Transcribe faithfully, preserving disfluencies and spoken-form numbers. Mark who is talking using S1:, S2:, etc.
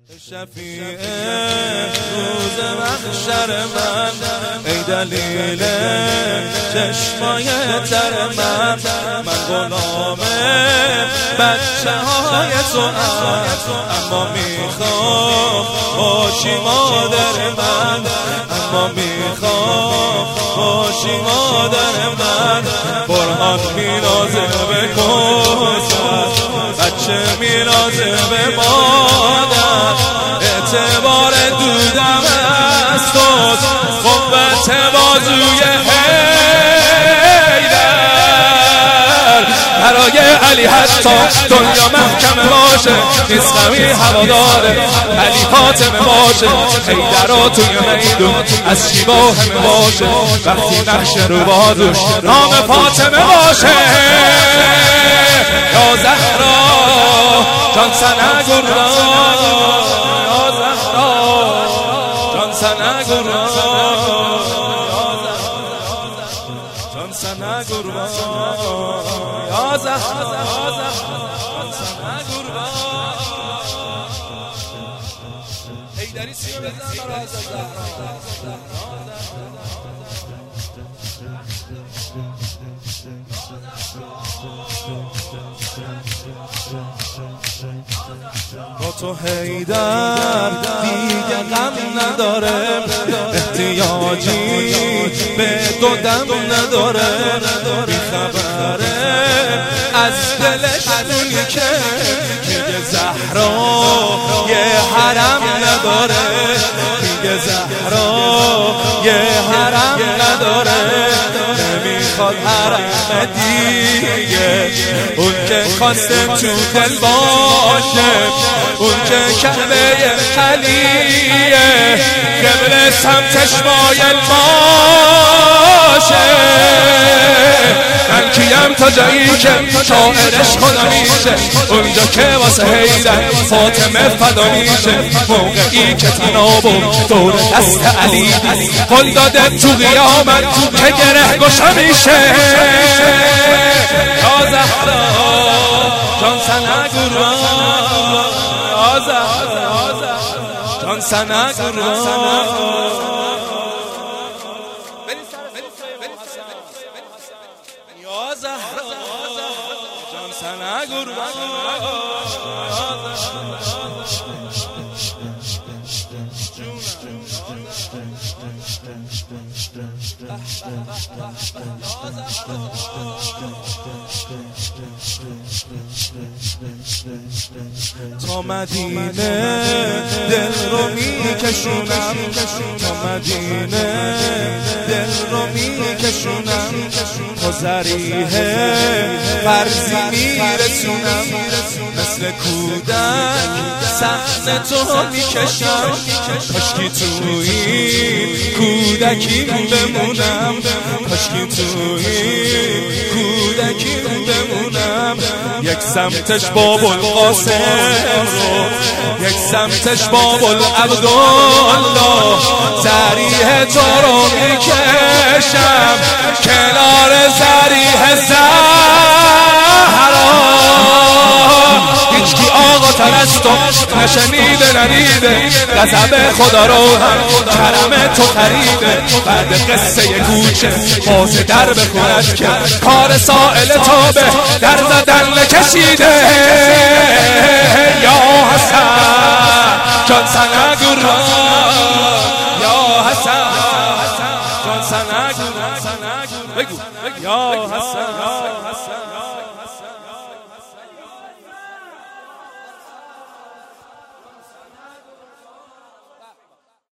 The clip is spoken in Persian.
S1: شفیع روز محشر من، ای دلیل چشمای تر من، من غلام بچه های تو ام، اما میخوام باشی مادر من، اما میخوام باشی مادر من. برهان میرازه به کوثر، بچه میرازه به مادر، اعتبار دودم از توست، قوت بازوی حیدر. برای علی حتی دنیا محکمه باشه، نیست غمی هواداره علی فاطمه باشه. حیدرها توی میدون از شیوا همه باشه، وقتی نقش رو بازوش نام فاطمه باشه. یا زهرا جان سنگورا، یا زهرا جان سنگورا، جان سنگورا، یا زهرا جان سنگورا. حیدری سیو بزن را از زهرا. با تو حیدر دیگه غم نداره، احتیاجی به دو دم نداره، بیخبره از دلش اونی که میگه زهرا یه حرم نداره، میگه زهرا یه حرم نداره، نمیخواد حرم دیگه، اون که خواسته تو دل باشه، اون که کعبه علیه، قبله سمتش مایل باشه. من کیم تا جایی که شاعرش خدا میشه، اونجا که واسه حیدر فاطمه فدا میشه، موقعی که تناب و دور دست علی قل داده تو قیامت که گره گشا میشه. یا زهرا جان سنگورا، یا زهرا جان سنگورا، یا زهرا جان سنگورا. تا مدینه دل رو میکشونم، تا مدینه دل رو میکشونم، تا ذریحه فرضی میرسونم، مثل کودک صحن تو میکشم، کاشکی توی کودکی بمونم، کاشکی توی کودکی بمونم. یک سمتش بابل قاسم رو، یک سمتش بابل عبدالله، ذریح تو رو میکشم کنار ذریح زهرا. هیچکی آقا تر از تو نشنیده ندیده، غضب خدا رو هم کرم تو خریده. بعد قصه کوچه باز در بخورد که کار سائل تو به در زدن نکشیده. یا حسن جان سنگورا، یا حسن جان سنگورا، بگو یا حسن.